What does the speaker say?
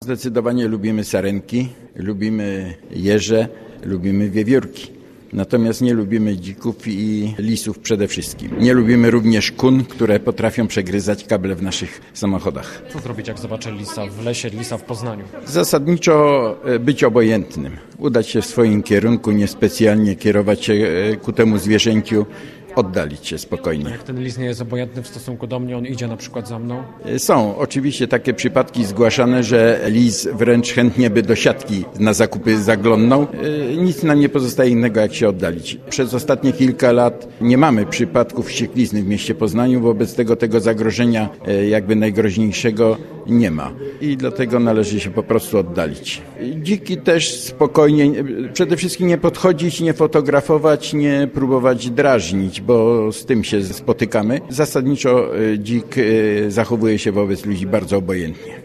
Zdecydowanie lubimy sarenki, lubimy jeże, lubimy wiewiórki. Natomiast nie lubimy dzików i lisów przede wszystkim. Nie lubimy również kun, które potrafią przegryzać kable w naszych samochodach. Co zrobić, jak zobaczę lisa w lesie, lisa w Poznaniu? Zasadniczo być obojętnym. Udać się w swoim kierunku, niespecjalnie kierować się ku temu zwierzęciu, oddalić się spokojnie. Jak ten lis nie jest obojętny w stosunku do mnie, on idzie na przykład za mną? Są oczywiście takie przypadki zgłaszane, że lis wręcz chętnie by do siatki na zakupy zaglądnął. Nic nam nie pozostaje innego, jak się oddalić. Przez ostatnie kilka lat nie mamy przypadków wścieklizny w mieście Poznaniu, wobec tego zagrożenia jakby najgroźniejszego nie ma. I dlatego należy się po prostu oddalić. Dziki też spokojnie, przede wszystkim nie podchodzić, nie fotografować, nie próbować drażnić, bo z tym się spotykamy. Zasadniczo dzik zachowuje się wobec ludzi bardzo obojętnie.